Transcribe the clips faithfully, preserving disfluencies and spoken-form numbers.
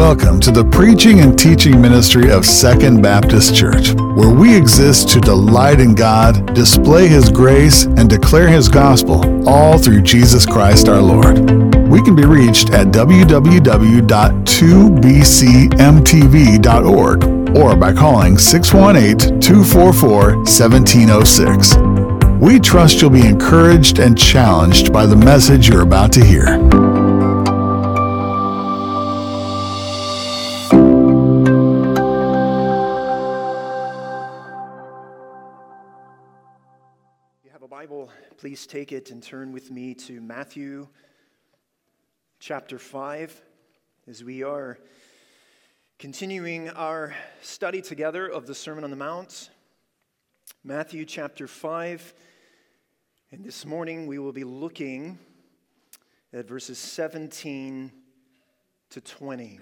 Welcome to the preaching and teaching ministry of Second Baptist Church, where we exist to delight in God, display His grace, and declare His gospel, all through Jesus Christ our Lord. We can be reached at w w w dot two b c m t v dot org or by calling six one eight, two four four, one seven zero six. We trust you'll be encouraged and challenged by the message you're about to hear. Please take it and turn with me to Matthew chapter five as we are continuing our study together of the Sermon on the Mount. Matthew chapter five, and this morning we will be looking at verses seventeen to twenty.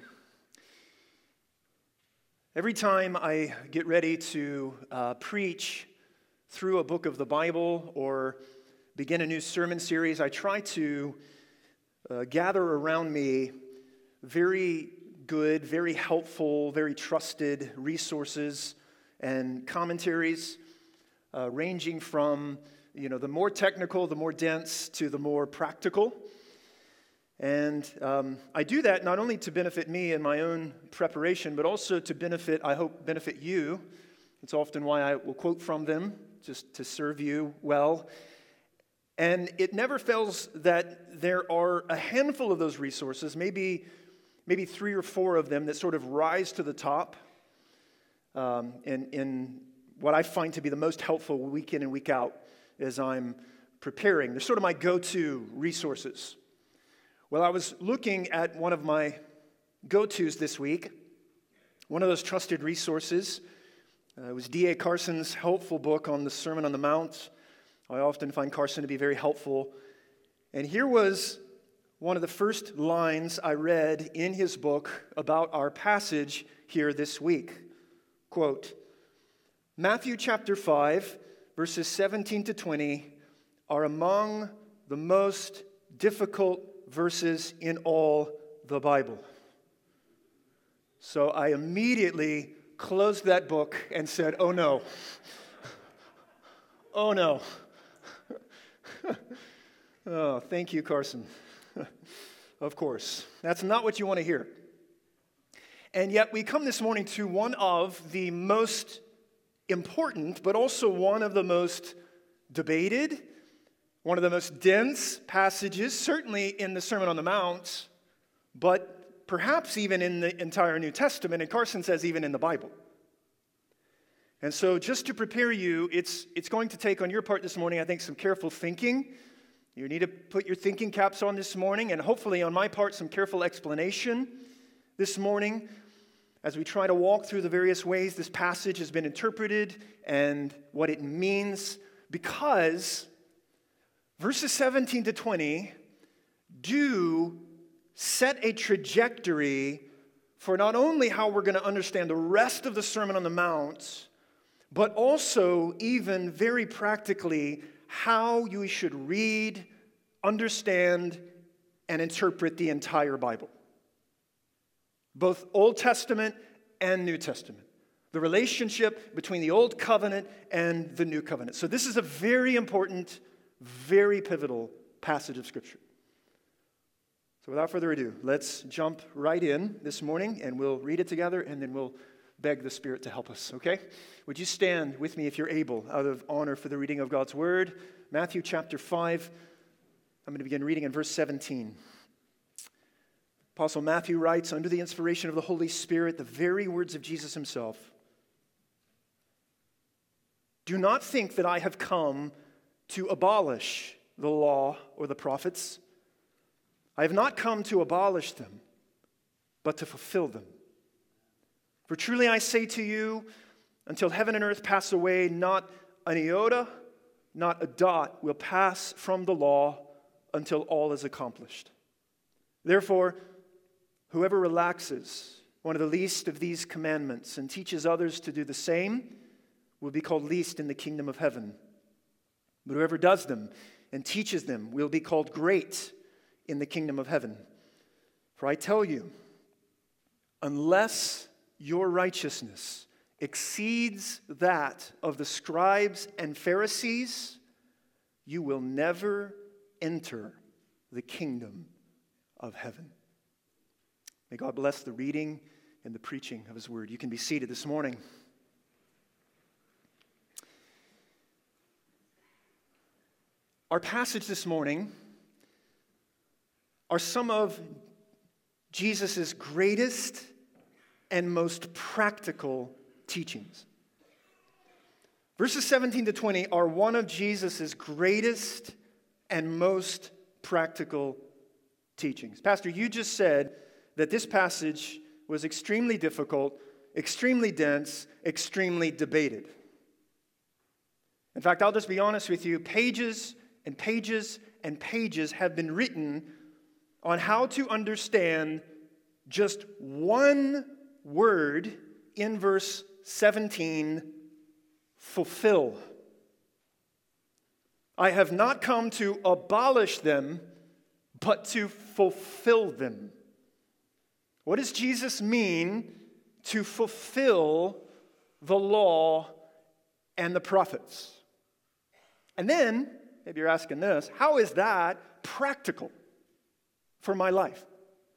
Every time I get ready to uh, preach through a book of the Bible or begin a new sermon series, I try to uh, gather around me very good, very helpful, very trusted resources and commentaries, uh, ranging from, you know, the more technical, the more dense, to the more practical. And um, I do that not only to benefit me in my own preparation, but also to benefit, I hope, benefit you. It's often why I will quote from them, just to serve you well. And it never fails that there are a handful of those resources, maybe maybe three or four of them, that sort of rise to the top um, in, in what I find to be the most helpful week in and week out as I'm preparing. They're sort of my go-to resources. Well, I was looking at one of my go-tos this week, one of those trusted resources. Uh, it was D A Carson's helpful book on the Sermon on the Mount. I often find Carson to be very helpful. And here was one of the first lines I read in his book about our passage here this week. Quote, Matthew chapter five, verses seventeen to twenty are among the most difficult verses in all the Bible. So I immediately closed that book and said, oh no, oh no. Oh, thank you, Carson. Of course. That's not what you want to hear. And yet we come this morning to one of the most important, but also one of the most debated, one of the most dense passages, certainly in the Sermon on the Mount, but perhaps even in the entire New Testament, and Carson says even in the Bible. And so just to prepare you, it's it's going to take on your part this morning, I think, some careful thinking. You need to put your thinking caps on this morning, and hopefully on my part, some careful explanation this morning as we try to walk through the various ways this passage has been interpreted and what it means, because verses seventeen to twenty do set a trajectory for not only how we're going to understand the rest of the Sermon on the Mount, but also, even very practically, how you should read, understand, and interpret the entire Bible. Both Old Testament and New Testament. The relationship between the Old Covenant and the New Covenant. So this is a very important, very pivotal passage of Scripture. So without further ado, let's jump right in this morning, and we'll read it together, and then we'll beg the Spirit to help us, okay? Would you stand with me if you're able, out of honor for the reading of God's Word? Matthew chapter five, I'm going to begin reading in verse seventeen. Apostle Matthew writes, under the inspiration of the Holy Spirit, the very words of Jesus himself, do not think that I have come to abolish the law or the prophets. I have not come to abolish them, but to fulfill them. For truly I say to you, until heaven and earth pass away, not an iota, not a dot will pass from the law until all is accomplished. Therefore, whoever relaxes one of the least of these commandments and teaches others to do the same will be called least in the kingdom of heaven. But whoever does them and teaches them will be called great in the kingdom of heaven. For I tell you, unless your righteousness exceeds that of the scribes and Pharisees, you will never enter the kingdom of heaven. May God bless the reading and the preaching of His word. You can be seated this morning. Our passage this morning are some of Jesus' greatest and most practical teachings. Verses seventeen to twenty are one of Jesus' greatest and most practical teachings. Pastor, you just said that this passage was extremely difficult, extremely dense, extremely debated. In fact, I'll just be honest with you, pages and pages and pages have been written on how to understand just one word in verse seventeen, fulfill. I have not come to abolish them, but to fulfill them. What does Jesus mean to fulfill the law and the prophets? And then, maybe you're asking this, how is that practical for my life?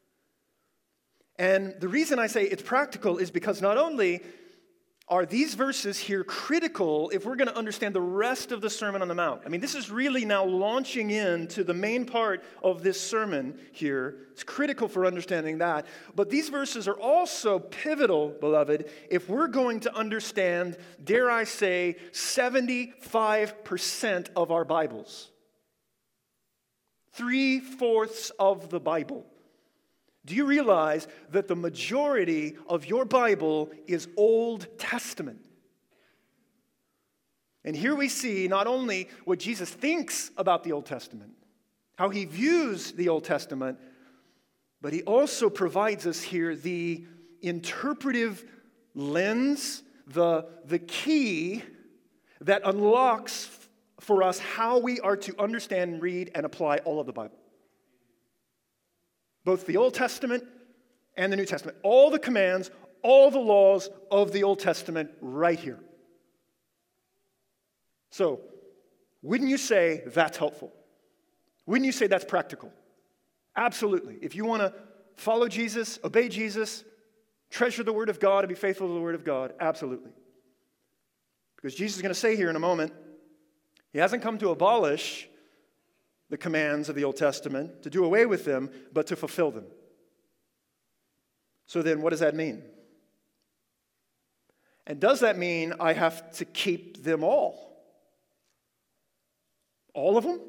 And the reason I say it's practical is because not only are these verses here critical if we're going to understand the rest of the Sermon on the Mount. I mean, this is really now launching into the main part of this sermon here. It's critical for understanding that. But these verses are also pivotal, beloved, if we're going to understand, dare I say, seventy-five percent of our Bibles. Three-fourths of the Bible. Do you realize that the majority of your Bible is Old Testament? And here we see not only what Jesus thinks about the Old Testament, how he views the Old Testament, but he also provides us here the interpretive lens, the, the key that unlocks for us how we are to understand, read, and apply all of the Bible. Both the Old Testament and the New Testament. All the commands, all the laws of the Old Testament right here. So, wouldn't you say that's helpful? Wouldn't you say that's practical? Absolutely. If you want to follow Jesus, obey Jesus, treasure the Word of God, and be faithful to the Word of God, absolutely. Because Jesus is going to say here in a moment, he hasn't come to abolish the commands of the Old Testament, to do away with them, but to fulfill them. So then, what does that mean? And does that mean I have to keep them all? All of them?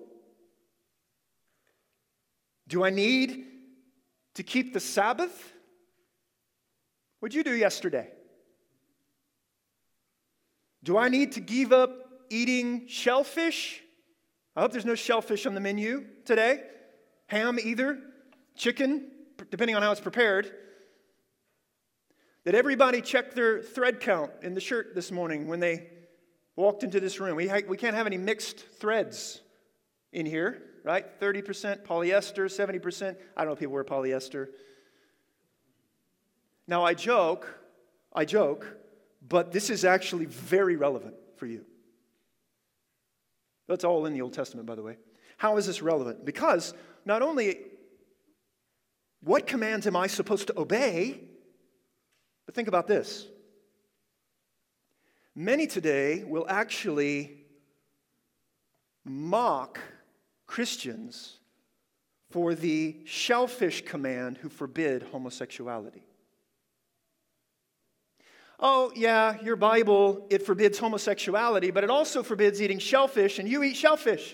Do I need to keep the Sabbath? What'd you do yesterday? Do I need to give up eating shellfish? I hope there's no shellfish on the menu today. Ham either. Chicken, depending on how it's prepared. Did everybody check their thread count in the shirt this morning when they walked into this room? We, ha- we can't have any mixed threads in here, right? thirty percent polyester, seventy percent. I don't know if people wear polyester. Now I joke, I joke, but this is actually very relevant for you. That's all in the Old Testament, by the way. How is this relevant? Because not only what commands am I supposed to obey, but think about this. Many today will actually mock Christians for the shellfish command who forbid homosexuality. Oh, yeah, your Bible, it forbids homosexuality, but it also forbids eating shellfish, and you eat shellfish.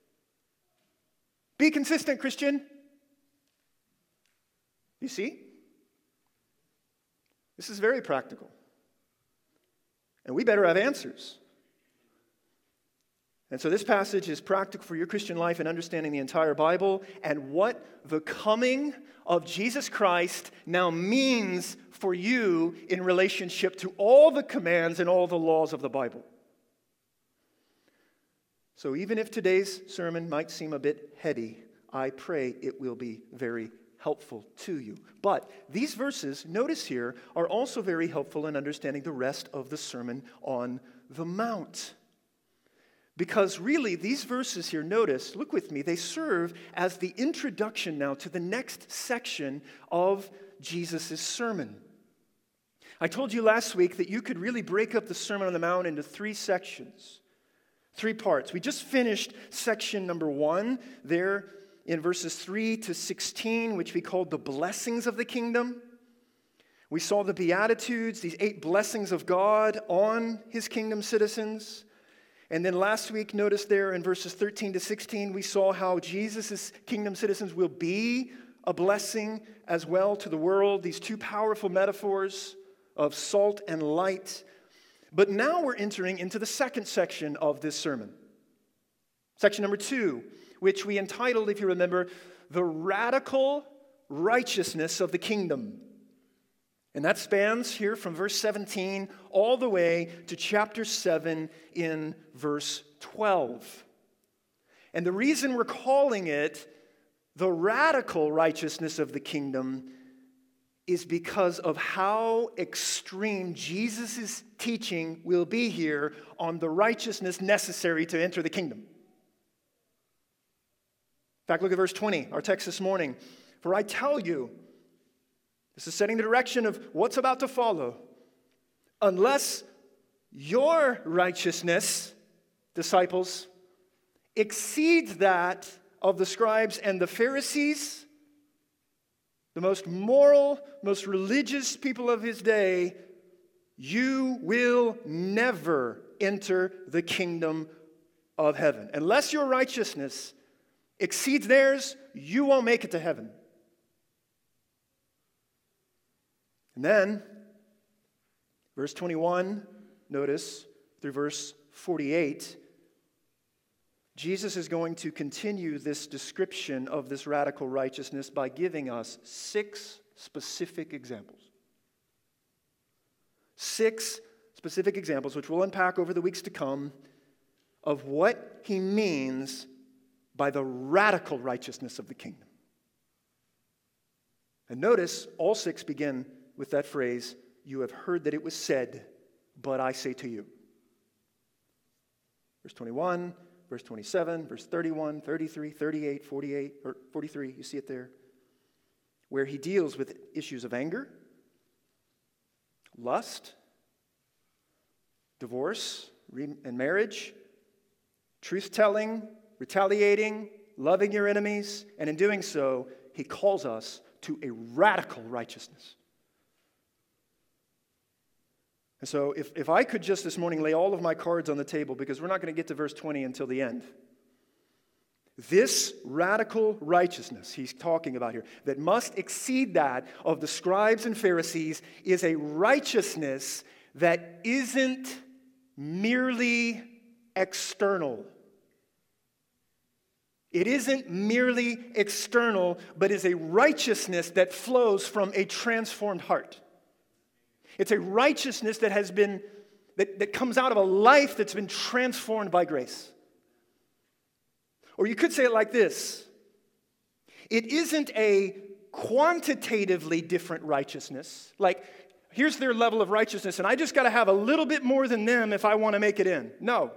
Be consistent, Christian. You see? This is very practical. And we better have answers. And so this passage is practical for your Christian life and understanding the entire Bible and what the coming of Jesus Christ now means for you in relationship to all the commands and all the laws of the Bible. So even if today's sermon might seem a bit heady, I pray it will be very helpful. helpful to you. But these verses, notice here, are also very helpful in understanding the rest of the Sermon on the Mount. Because really, these verses here, notice, look with me, they serve as the introduction now to the next section of Jesus' sermon. I told you last week that you could really break up the Sermon on the Mount into three sections, three parts. We just finished section number one there in verses three to sixteen, which we called the blessings of the kingdom. We saw the Beatitudes, these eight blessings of God on his kingdom citizens. And then last week, notice there in verses thirteen to sixteen, we saw how Jesus' kingdom citizens will be a blessing as well to the world. These two powerful metaphors of salt and light. But now we're entering into the second section of this sermon. Section number two, which we entitled, if you remember, The Radical Righteousness of the Kingdom. And that spans here from verse seventeen all the way to chapter seven in verse twelve. And the reason we're calling it the radical righteousness of the kingdom is because of how extreme Jesus' teaching will be here on the righteousness necessary to enter the kingdom. In fact, look at verse twenty, our text this morning. For I tell you, this is setting the direction of what's about to follow. Unless your righteousness, disciples, exceeds that of the scribes and the Pharisees, the most moral, most religious people of his day, you will never enter the kingdom of heaven. Unless your righteousness exceeds theirs, you won't make it to heaven. And then, verse twenty-one, notice, through verse forty-eight, Jesus is going to continue this description of this radical righteousness by giving us six specific examples. Six specific examples, which we'll unpack over the weeks to come, of what he means by the radical righteousness of the kingdom. And notice, all six begin with that phrase, you have heard that it was said, but I say to you. Verse twenty-one, verse twenty-seven, verse thirty-one, thirty-three, thirty-eight, forty-eight, or forty-three, you see it there, where he deals with issues of anger, lust, divorce and marriage, truth-telling, retaliating, loving your enemies, and in doing so, he calls us to a radical righteousness. And so if, if I could just this morning lay all of my cards on the table, because we're not going to get to verse twenty until the end. This radical righteousness he's talking about here, that must exceed that of the scribes and Pharisees, is a righteousness that isn't merely external. It isn't merely external, but is a righteousness that flows from a transformed heart. It's a righteousness that has been, that, that comes out of a life that's been transformed by grace. Or you could say it like this. It isn't a quantitatively different righteousness. Like, here's their level of righteousness, and I just got to have a little bit more than them if I want to make it in. No.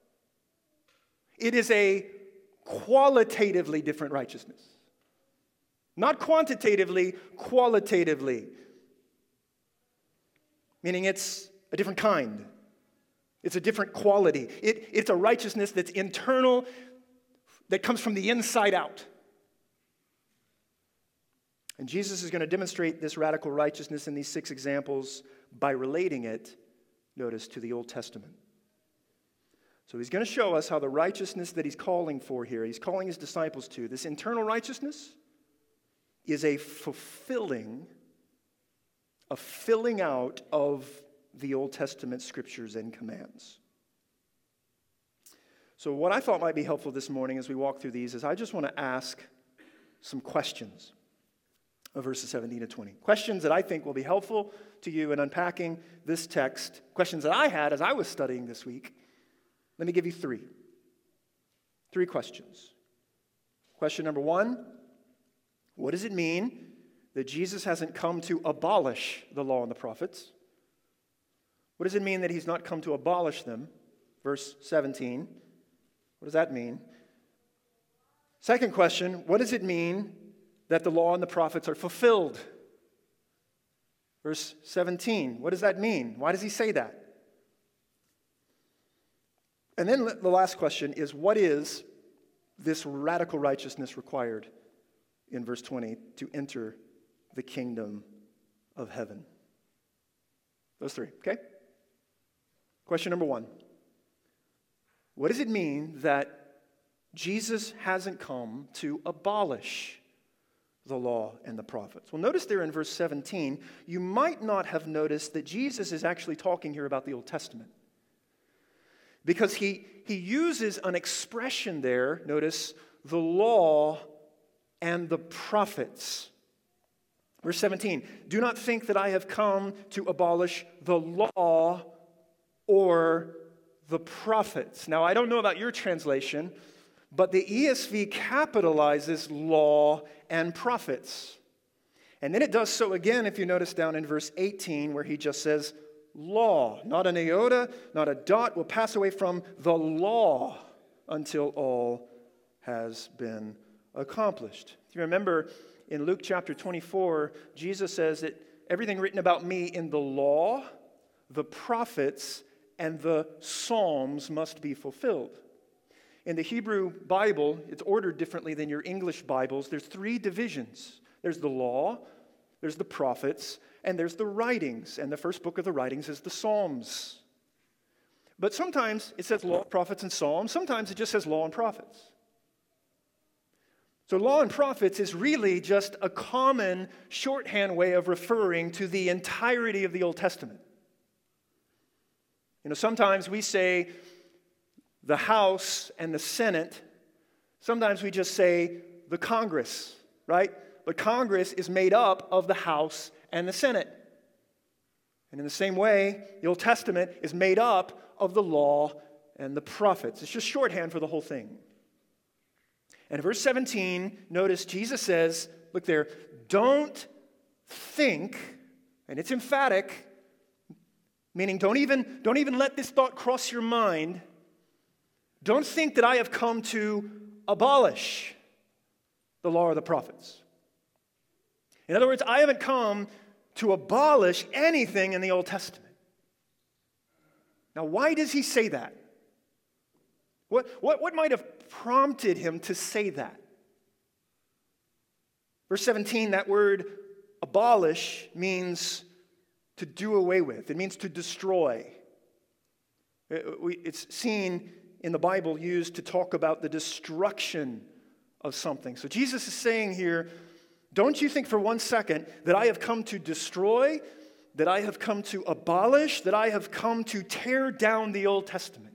It is a qualitatively different righteousness. Not quantitatively, qualitatively. Meaning it's a different kind. It's a different quality. It, it's a righteousness that's internal, that comes from the inside out. And Jesus is going to demonstrate this radical righteousness in these six examples by relating it, notice, to the Old Testament. So he's going to show us how the righteousness that he's calling for here, he's calling his disciples to, this internal righteousness is a fulfilling, a filling out of the Old Testament scriptures and commands. So what I thought might be helpful this morning as we walk through these is I just want to ask some questions of verses seventeen to twenty. Questions that I think will be helpful to you in unpacking this text. Questions that I had as I was studying this week. Let me give you three. Three questions. Question number one, What does it mean that Jesus hasn't come to abolish the law and the prophets? What does it mean that he's not come to abolish them? Verse seventeen. What does that mean? Second question, what does it mean that the law and the prophets are fulfilled? Verse seventeen. What does that mean? Why does he say that? And then the last question is, what is this radical righteousness required in verse twenty to enter the kingdom of heaven? Those three, okay? Question number one. What does it mean that Jesus hasn't come to abolish the law and the prophets? Well, notice there in verse seventeen, you might not have noticed that Jesus is actually talking here about the Old Testament. Because he, he uses an expression there, notice, the law and the prophets. Verse seventeen, do not think that I have come to abolish the law or the prophets. Now, I don't know about your translation, but the E S V capitalizes law and prophets. And then it does so again, if you notice down in verse eighteen, where he just says, law. Not an iota, not a dot will pass away from the law until all has been accomplished. If you remember in Luke chapter twenty-four, Jesus says that everything written about me in the law, the prophets, and the Psalms must be fulfilled. In the Hebrew Bible, it's ordered differently than your English Bibles. There's three divisions. There's the law, there's the prophets, and there's the writings. And the first book of the writings is the Psalms. But sometimes it says law, prophets, and Psalms. Sometimes it just says law and prophets. So law and prophets is really just a common shorthand way of referring to the entirety of the Old Testament. You know, sometimes we say the House and the Senate. Sometimes we just say the Congress, right? But Congress is made up of the House and the Senate. And in the same way, the Old Testament is made up of the law and the prophets. It's just shorthand for the whole thing. And in verse seventeen, notice Jesus says, look there, don't think, and it's emphatic, meaning don't even, don't even let this thought cross your mind. Don't think that I have come to abolish the law or the prophets. In other words, I haven't come to abolish anything in the Old Testament. Now, why does he say that? What, what, what might have prompted him to say that? Verse seventeen, that word abolish means to do away with. It means to destroy. It's seen in the Bible used to talk about the destruction of something. So Jesus is saying here, don't you think for one second that I have come to destroy, that I have come to abolish, that I have come to tear down the Old Testament.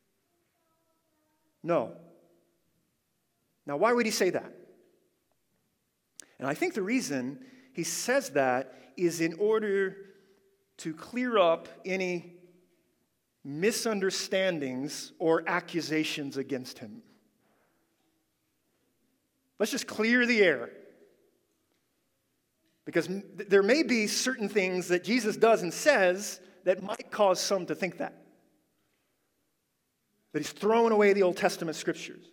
No. Now, why would he say that? And I think the reason he says that is in order to clear up any misunderstandings or accusations against him. Let's just clear the air. Because there may be certain things that Jesus does and says that might cause some to think that. That he's throwing away the Old Testament scriptures.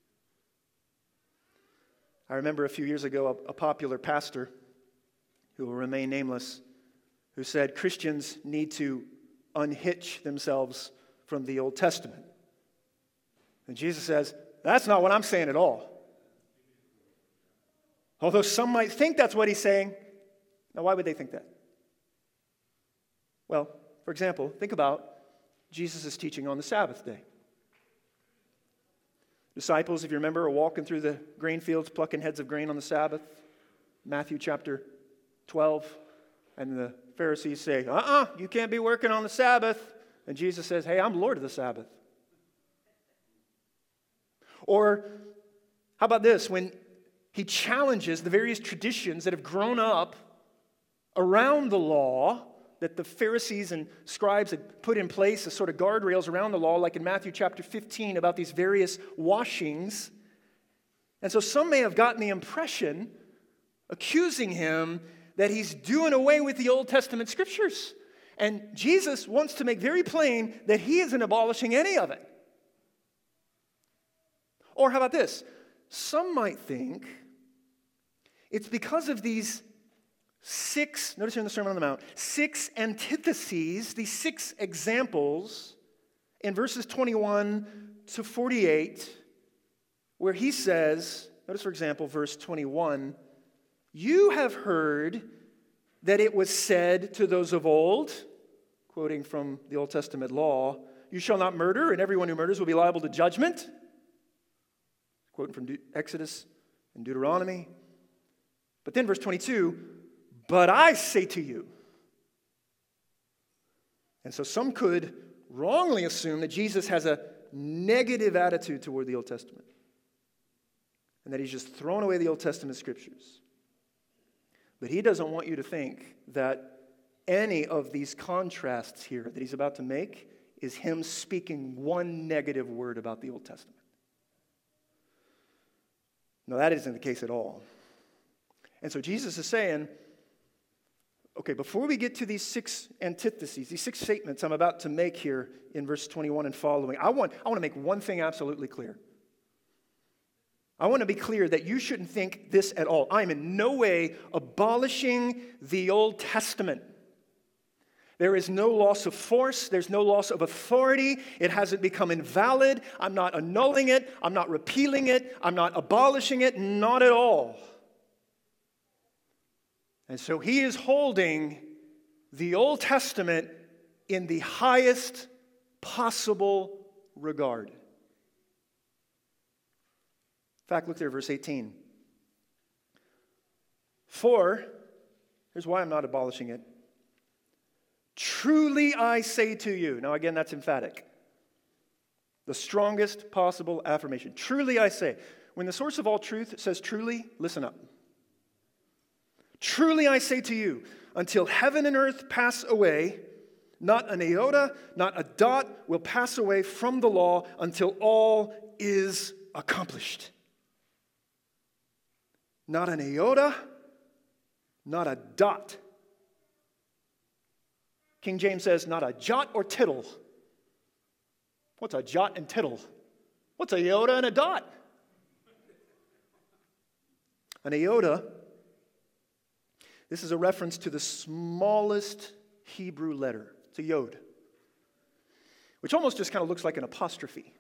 I remember a few years ago a, a popular pastor, who will remain nameless, who said Christians need to unhitch themselves from the Old Testament. And Jesus says, that's not what I'm saying at all. Although some might think that's what he's saying. Now, why would they think that? Well, for example, think about Jesus' teaching on the Sabbath day. Disciples, if you remember, are walking through the grain fields, plucking heads of grain on the Sabbath. Matthew chapter twelve. And the Pharisees say, uh-uh, you can't be working on the Sabbath. And Jesus says, hey, I'm Lord of the Sabbath. Or how about this? When he challenges the various traditions that have grown up around the law, that the Pharisees and scribes had put in place as sort of guardrails around the law, like in Matthew chapter fifteen, about these various washings. And so some may have gotten the impression accusing him that he's doing away with the Old Testament scriptures. And Jesus wants to make very plain that he isn't abolishing any of it. Or how about this? Some might think it's because of these six, notice here in the Sermon on the Mount, six antitheses, these six examples in verses twenty-one to forty-eight, where he says, notice for example, verse twenty-one, you have heard that it was said to those of old, quoting from the Old Testament law, you shall not murder, and everyone who murders will be liable to judgment. Quoting from De- Exodus and Deuteronomy. But then verse twenty-two, but I say to you. And so some could wrongly assume that Jesus has a negative attitude toward the Old Testament, and that he's just thrown away the Old Testament scriptures. But he doesn't want you to think that any of these contrasts here that he's about to make is him speaking one negative word about the Old Testament. No, that isn't the case at all. And so Jesus is saying, okay, before we get to these six antitheses, these six statements I'm about to make here in verse twenty-one and following, I want, I want to make one thing absolutely clear. I want to be clear that you shouldn't think this at all. I am in no way abolishing the Old Testament. There is no loss of force. There's no loss of authority. It hasn't become invalid. I'm not annulling it. I'm not repealing it. I'm not abolishing it. Not at all. And so he is holding the Old Testament in the highest possible regard. In fact, look there, verse eighteen. For, here's why I'm not abolishing it. Truly I say to you. Now again, that's emphatic. The strongest possible affirmation. Truly I say. When the source of all truth says truly, listen up. Truly I say to you, until heaven and earth pass away, not an iota, not a dot will pass away from the law until all is accomplished. Not an iota, not a dot. King James says, not a jot or tittle. What's a jot and tittle? What's a iota and a dot? An iota, this is a reference to the smallest Hebrew letter. It's a yod, which almost just kind of looks like an apostrophe.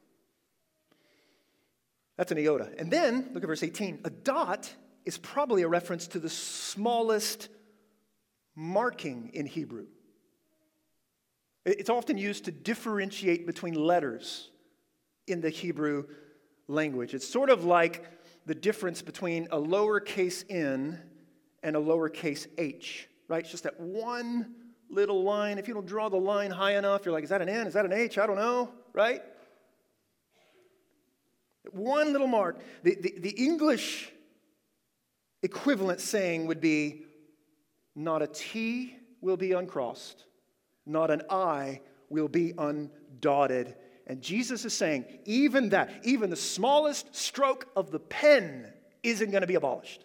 That's an iota. And then, look at verse eighteen. A dot is probably a reference to the smallest marking in Hebrew. It's often used to differentiate between letters in the Hebrew language. It's sort of like the difference between a lowercase n and a lowercase h, right? It's just that one little line. If you don't draw the line high enough, you're like, is that an N? Is that an H? I don't know, right? One little mark. The, the, the English equivalent saying would be, not a T will be uncrossed, not an I will be undotted. And Jesus is saying, even that, even the smallest stroke of the pen isn't going to be abolished.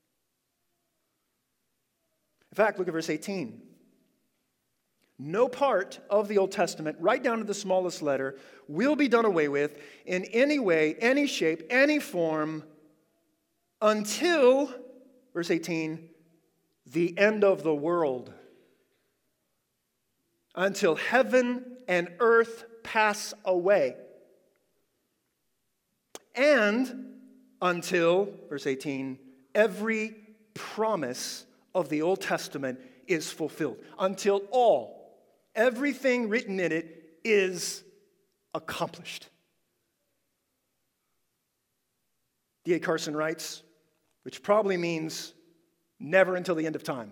In fact, look at verse eighteen. No part of the Old Testament, right down to the smallest letter, will be done away with in any way, any shape, any form, until, verse eighteen, the end of the world. Until heaven and earth pass away. And until, verse eighteen, every promise of the Old Testament is fulfilled. Until all, everything written in it is accomplished. D A Carson writes, which probably means never until the end of time.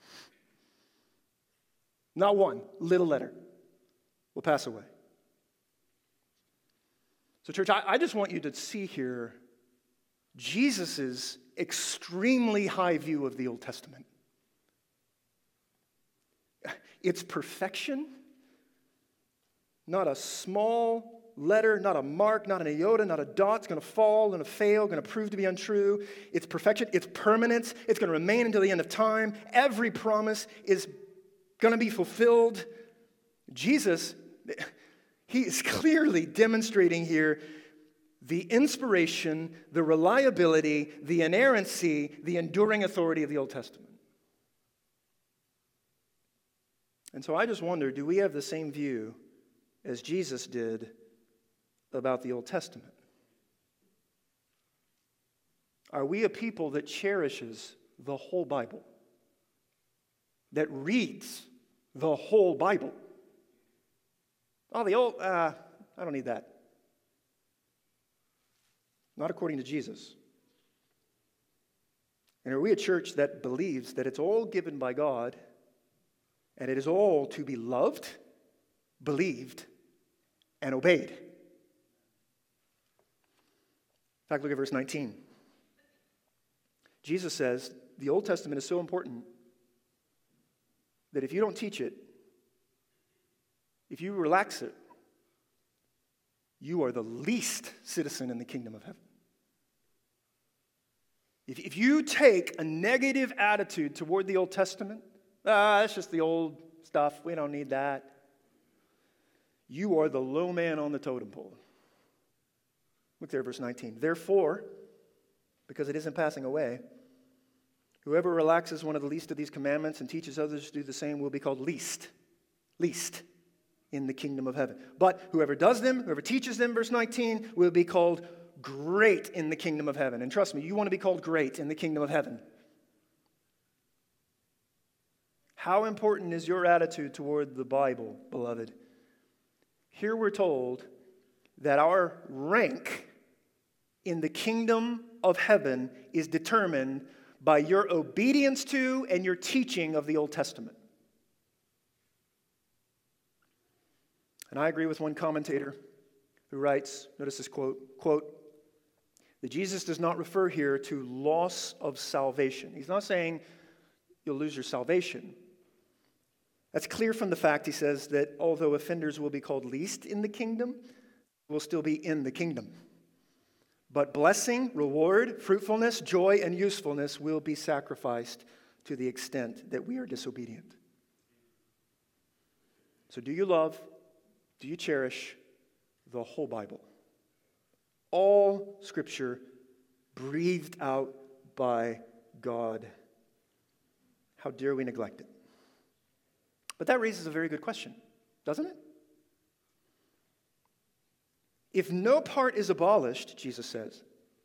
Not one little letter will pass away. So, church, I, I just want you to see here Jesus' extremely high view of the Old Testament. Its perfection, not a small letter, not a mark, not an iota, not a dot. It's going to fall, going to fail, going to prove to be untrue. It's perfection, it's permanence. It's going to remain until the end of time. Every promise is going to be fulfilled. Jesus, he is clearly demonstrating here the inspiration, the reliability, the inerrancy, the enduring authority of the Old Testament. And so I just wonder, do we have the same view as Jesus did about the Old Testament? Are we a people that cherishes the whole Bible? That reads the whole Bible? Oh, the old, uh, I don't need that. Not according to Jesus. And are we a church that believes that it's all given by God and it is all to be loved, believed, and obeyed? In fact, look at verse nineteen. Jesus says the Old Testament is so important that if you don't teach it, if you relax it, you are the least citizen in the kingdom of heaven. If, if you take a negative attitude toward the Old Testament, ah, that's just the old stuff, we don't need that, you are the low man on the totem pole. Look there, verse nineteen. Therefore, because it isn't passing away, whoever relaxes one of the least of these commandments and teaches others to do the same will be called least. Least. In the kingdom of heaven. But whoever does them, whoever teaches them, verse nineteen, will be called great in the kingdom of heaven. And trust me, you want to be called great in the kingdom of heaven. How important is your attitude toward the Bible, beloved? Here we're told that our rank in the kingdom of heaven is determined by your obedience to and your teaching of the Old Testament. And I agree with one commentator who writes, notice this quote, quote, that Jesus does not refer here to loss of salvation. He's not saying you'll lose your salvation. That's clear from the fact, he says, that although offenders will be called least in the kingdom, will still be in the kingdom. But blessing, reward, fruitfulness, joy, and usefulness will be sacrificed to the extent that we are disobedient. So do you love? Do you cherish the whole Bible? All Scripture breathed out by God. How dare we neglect it? But that raises a very good question, doesn't it? If no part is abolished, Jesus says,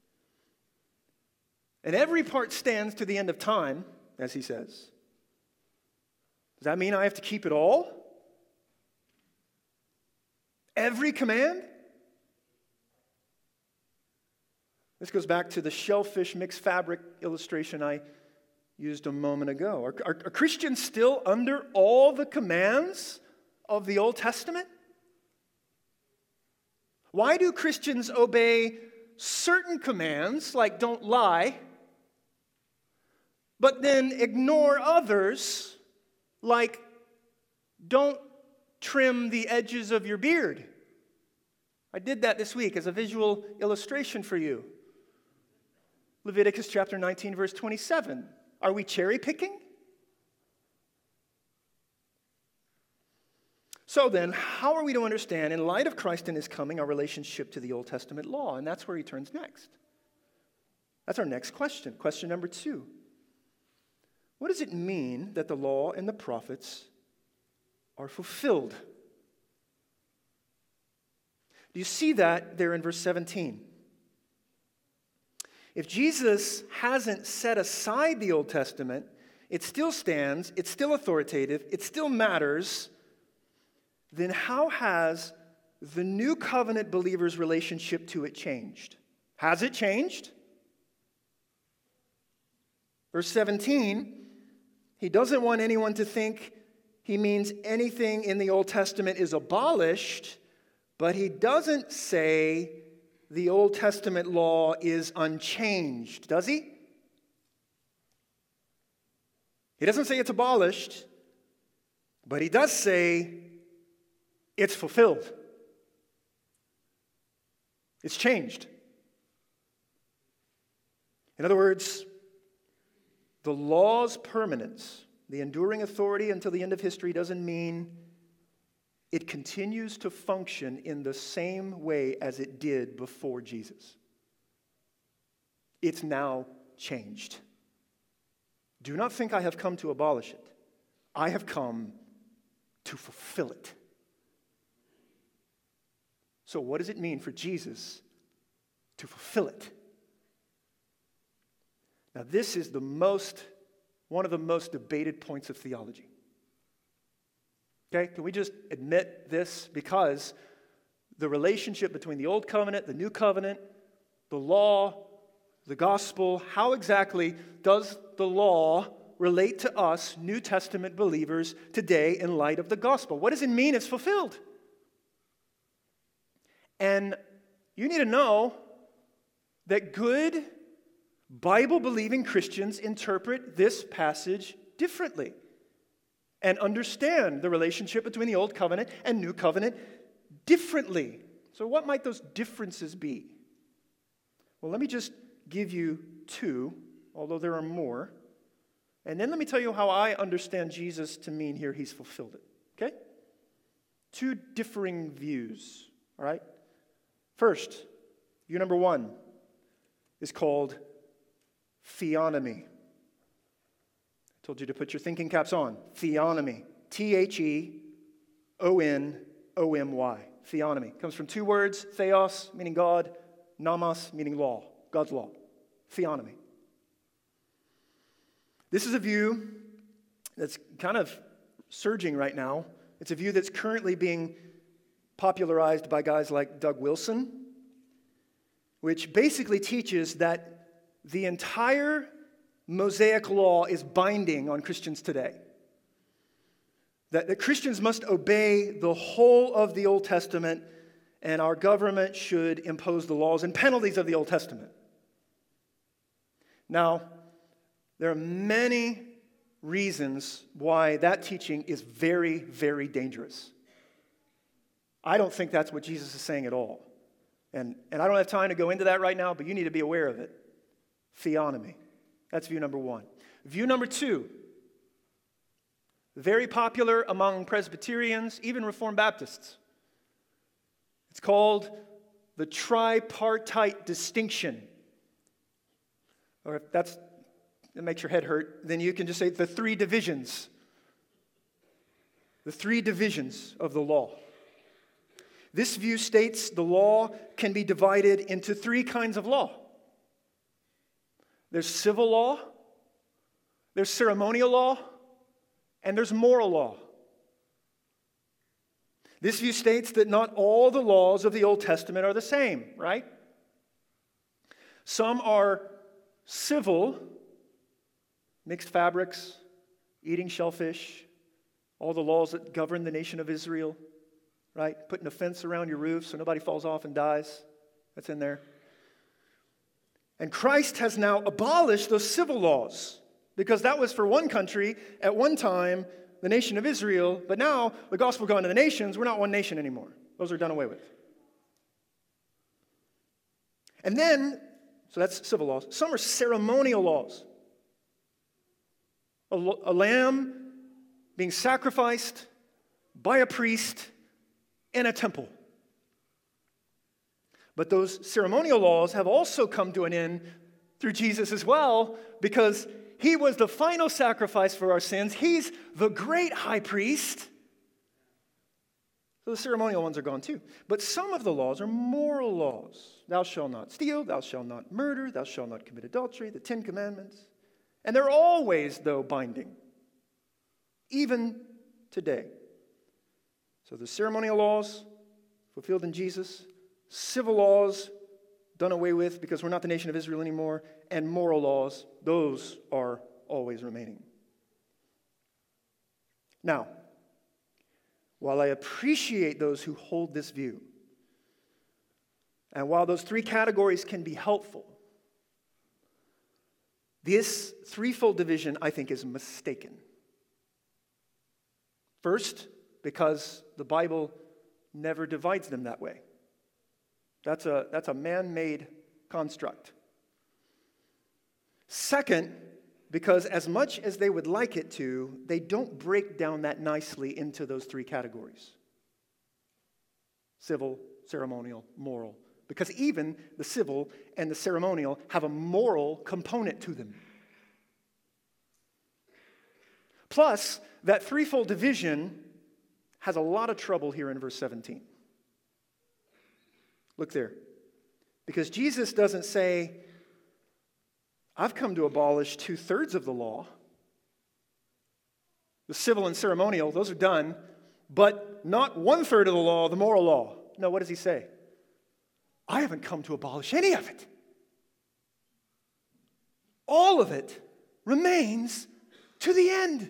and every part stands to the end of time, as he says, does that mean I have to keep it all? Every command? This goes back to the shellfish mixed fabric illustration I used a moment ago. Are, are, are Christians still under all the commands of the Old Testament? Why do Christians obey certain commands, like don't lie, but then ignore others, like don't trim the edges of your beard? I did that this week as a visual illustration for you. Leviticus chapter nineteen, verse twenty-seven. Are we cherry picking? So then, how are we to understand, in light of Christ and his coming, our relationship to the Old Testament law? And that's where he turns next. That's our next question. Question number two. What does it mean that the law and the prophets are fulfilled? Do you see that there in verse seventeen? If Jesus hasn't set aside the Old Testament, it still stands, it's still authoritative, it still matters, then how has the new covenant believer's relationship to it changed? Has it changed? Verse seventeen, he doesn't want anyone to think he means anything in the Old Testament is abolished, but he doesn't say the Old Testament law is unchanged, does he? He doesn't say it's abolished, but he does say it's fulfilled. It's changed. In other words, the law's permanence, the enduring authority until the end of history, doesn't mean it continues to function in the same way as it did before Jesus. It's now changed. Do not think I have come to abolish it. I have come to fulfill it. So what does it mean for Jesus to fulfill it? Now, this is the most, one of the most debated points of theology. Okay, can we just admit this? Because the relationship between the Old Covenant, the New Covenant, the law, the gospel, how exactly does the law relate to us, New Testament believers, today in light of the gospel? What does it mean it's fulfilled? And you need to know that good Bible-believing Christians interpret this passage differently and understand the relationship between the Old Covenant and New Covenant differently. So what might those differences be? Well, let me just give you two, although there are more. And then let me tell you how I understand Jesus to mean here he's fulfilled it. Okay? Two differing views, all right? First, view number one is called theonomy. I told you to put your thinking caps on. Theonomy. T H E O N O M Y. Theonomy. Comes from two words, theos, meaning God, nomos, meaning law. God's law. Theonomy. This is a view that's kind of surging right now. It's a view that's currently being popularized by guys like Doug Wilson, which basically teaches that the entire Mosaic law is binding on Christians today. That, that Christians must obey the whole of the Old Testament, and our government should impose the laws and penalties of the Old Testament. Now, there are many reasons why that teaching is very, very dangerous. I don't think that's what Jesus is saying at all. And, and I don't have time to go into that right now, but you need to be aware of it. Theonomy. That's view number one. View number two, very popular among Presbyterians, even Reformed Baptists. It's called the tripartite distinction. Or if that's, that makes your head hurt, then you can just say the three divisions. The three divisions of the law. This view states the law can be divided into three kinds of law. There's civil law, there's ceremonial law, and there's moral law. This view states that not all the laws of the Old Testament are the same, right? Some are civil, mixed fabrics, eating shellfish, all the laws that govern the nation of Israel, right? Putting a fence around your roof so nobody falls off and dies. That's in there. And Christ has now abolished those civil laws because that was for one country at one time, the nation of Israel, but now the gospel going to the nations, we're not one nation anymore. Those are done away with. And then, so that's civil laws. Some are ceremonial laws. A, a lamb being sacrificed by a priest in a temple. But those ceremonial laws have also come to an end through Jesus as well, because he was the final sacrifice for our sins. He's the great high priest. So the ceremonial ones are gone too. But some of the laws are moral laws. Thou shalt not steal, thou shalt not murder, thou shalt not commit adultery, the Ten Commandments. And they're always, though, binding, even today. So the ceremonial laws fulfilled in Jesus, civil laws done away with because we're not the nation of Israel anymore, and moral laws, those are always remaining. Now, while I appreciate those who hold this view, and while those three categories can be helpful, this threefold division, I think, is mistaken. First, because the Bible never divides them that way. That's a, that's a man-made construct. Second, because as much as they would like it to, they don't break down that nicely into those three categories: civil, ceremonial, moral. Because even the civil and the ceremonial have a moral component to them. Plus, that threefold division has a lot of trouble here in verse seventeen. Look there. Because Jesus doesn't say, I've come to abolish two-thirds of the law. The civil and ceremonial, those are done, but not one-third of the law, the moral law. No, what does he say? I haven't come to abolish any of it. All of it remains to the end.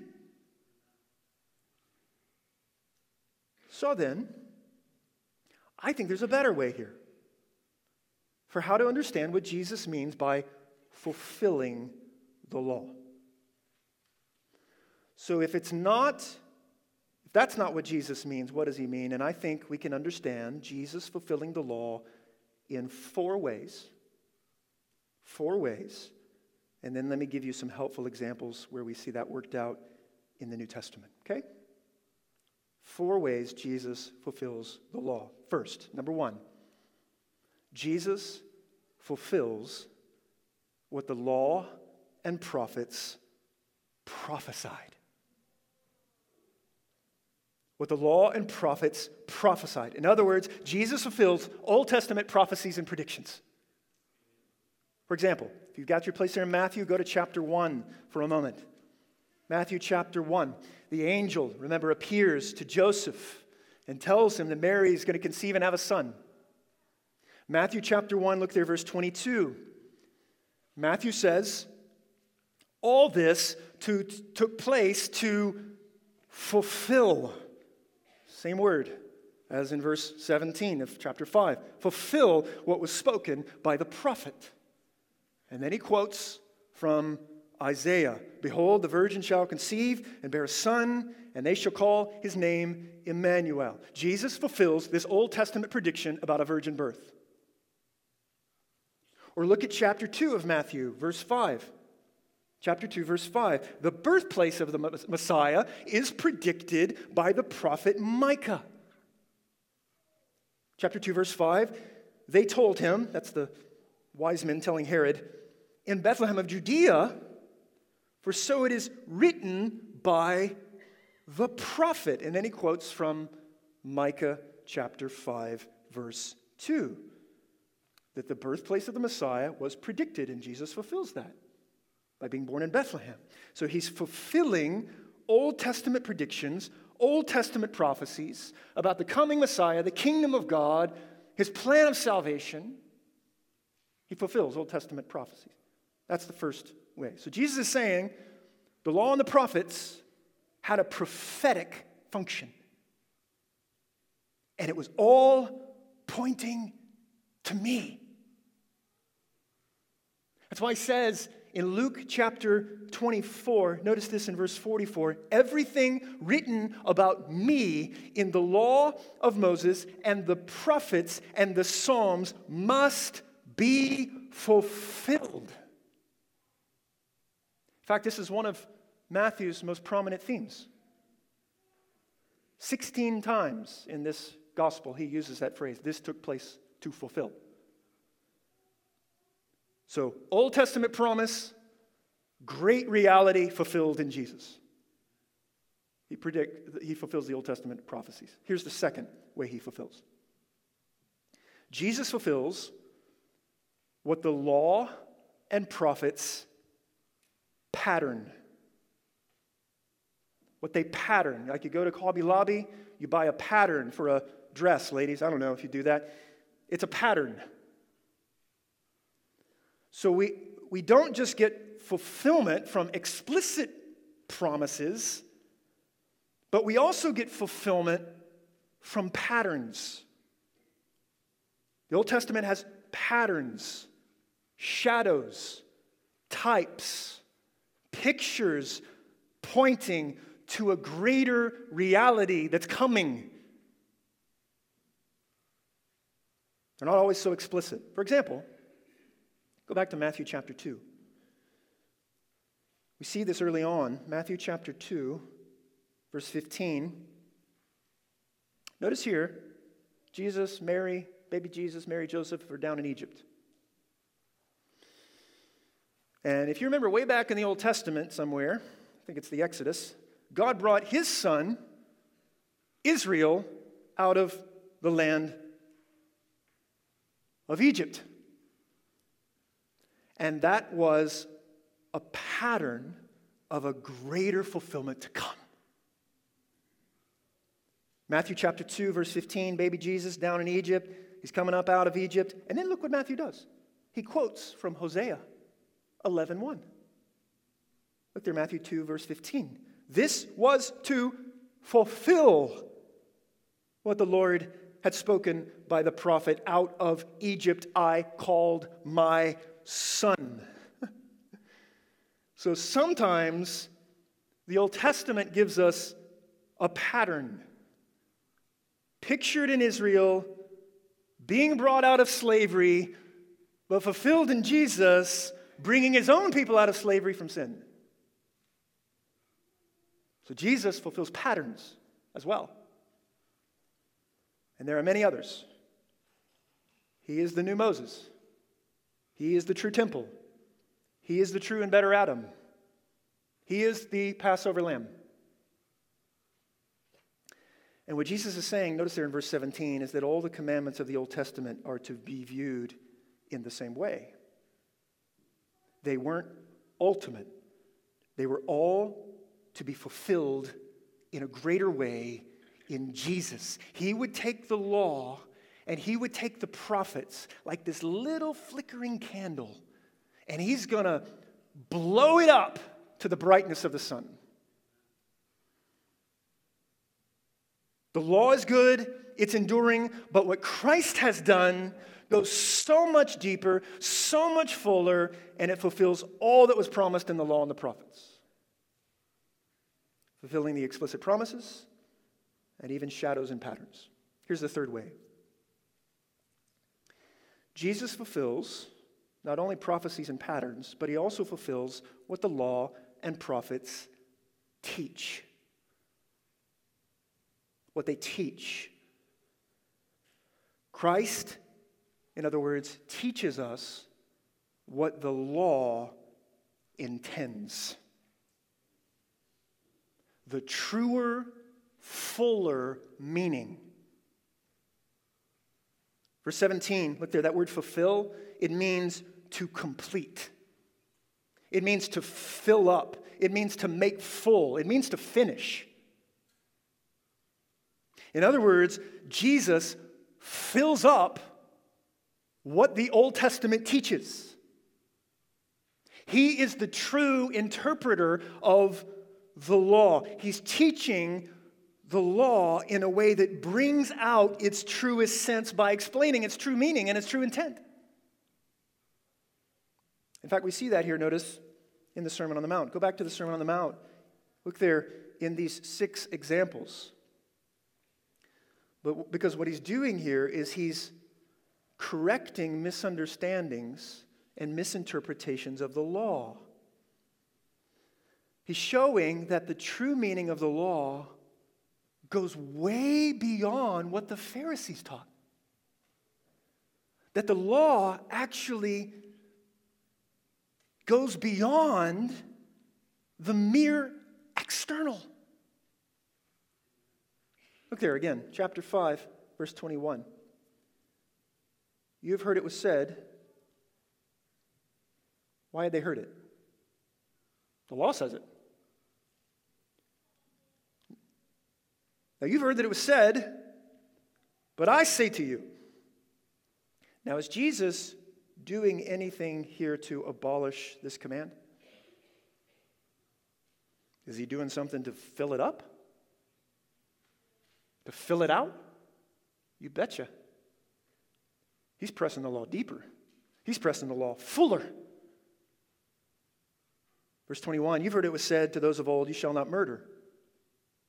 So then, I think there's a better way here for how to understand what Jesus means by fulfilling the law. So if it's not, if that's not what Jesus means, what does he mean? And I think we can understand Jesus fulfilling the law in four ways. Four ways. And then let me give you some helpful examples where we see that worked out in the New Testament. Okay? Four ways Jesus fulfills the law. First, number one, Jesus fulfills what the law and prophets prophesied. What the law and prophets prophesied. In other words, Jesus fulfills Old Testament prophecies and predictions. For example, if you've got your place there in Matthew, go to chapter one for a moment. Matthew chapter one. The angel, remember, appears to Joseph and tells him that Mary is going to conceive and have a son. Matthew chapter one, look there, verse twenty-two. Matthew says, all this to, took place to fulfill. Same word as in verse seventeen of chapter five. Fulfill what was spoken by the prophet. And then he quotes from Isaiah. Behold, the virgin shall conceive and bear a son, and they shall call his name Emmanuel. Jesus fulfills this Old Testament prediction about a virgin birth. Or look at chapter two of Matthew, verse five. Chapter two, verse five. The birthplace of the Messiah is predicted by the prophet Micah. Chapter two, verse five. They told him, that's the wise men telling Herod, in Bethlehem of Judea, for so it is written by the prophet. And then he quotes from Micah chapter five, verse two. That the birthplace of the Messiah was predicted, and Jesus fulfills that by being born in Bethlehem. So he's fulfilling Old Testament predictions, Old Testament prophecies about the coming Messiah, the kingdom of God, his plan of salvation. He fulfills Old Testament prophecies. That's the first way. So Jesus is saying the law and the prophets had a prophetic function. And it was all pointing to me. That's why he says in Luke chapter twenty-four, notice this in verse forty-four, everything written about me in the law of Moses and the prophets and the Psalms must be fulfilled. In fact, this is one of Matthew's most prominent themes. Sixteen times in this gospel he uses that phrase, this took place to fulfill. So, Old Testament promise, great reality fulfilled in Jesus. He predict, he fulfills the Old Testament prophecies. Here's the second way he fulfills. Jesus fulfills what the law and prophets pattern. What they pattern. Like you go to Hobby Lobby, you buy a pattern for a dress, ladies. I don't know if you do that. It's a pattern. So we, we don't just get fulfillment from explicit promises, but we also get fulfillment from patterns. The Old Testament has patterns, shadows, types, pictures pointing to a greater reality that's coming. They're not always so explicit. For example, go back to Matthew chapter two. We see this early on, Matthew chapter two, verse fifteen. Notice here, Jesus, Mary, baby Jesus, Mary, Joseph are down in Egypt. And if you remember way back in the Old Testament somewhere, I think it's the Exodus, God brought his son, Israel, out of the land of Egypt. And that was a pattern of a greater fulfillment to come. Matthew chapter two, verse fifteen, baby Jesus down in Egypt. He's coming up out of Egypt. And then look what Matthew does. He quotes from Hosea eleven one. Look there, Matthew two, verse fifteen. This was to fulfill what the Lord had spoken by the prophet, out of Egypt I called my son. So sometimes the Old Testament gives us a pattern pictured in Israel, being brought out of slavery, but fulfilled in Jesus, bringing his own people out of slavery from sin. So Jesus fulfills patterns as well. And there are many others. He is the new Moses. He is the true temple. He is the true and better Adam. He is the Passover lamb. And what Jesus is saying, notice there in verse seventeen, is that all the commandments of the Old Testament are to be viewed in the same way. They weren't ultimate. They were all to be fulfilled in a greater way in Jesus. He would take the law and he would take the prophets like this little flickering candle, and he's going to blow it up to the brightness of the sun. The law is good, it's enduring, but what Christ has done goes so much deeper, so much fuller, and it fulfills all that was promised in the law and the prophets. Fulfilling the explicit promises and even shadows and patterns. Here's the third way. Jesus fulfills not only prophecies and patterns, but he also fulfills what the law and prophets teach. What they teach. Christ, in other words, teaches us what the law intends. The truer, fuller meaning. Verse seventeen, look there, that word fulfill, it means to complete. It means to fill up. It means to make full. It means to finish. In other words, Jesus fills up what the Old Testament teaches. He is the true interpreter of the law. He's teaching the law in a way that brings out its truest sense by explaining its true meaning and its true intent. In fact, we see that here, notice, in the Sermon on the Mount. Go back to the Sermon on the Mount. Look there in these six examples. But because what he's doing here is he's correcting misunderstandings and misinterpretations of the law. He's showing that the true meaning of the law goes way beyond what the Pharisees taught. That the law actually goes beyond the mere external. Look there again, chapter five, verse twenty-one. You have heard it was said. Why had they heard it? The law says it. Now you've heard that it was said, but I say to you. Now is Jesus doing anything here to abolish this command? Is he doing something to fill it up? To fill it out? You betcha. He's pressing the law deeper. He's pressing the law fuller. Verse twenty-one, you've heard it was said to those of old, you shall not murder.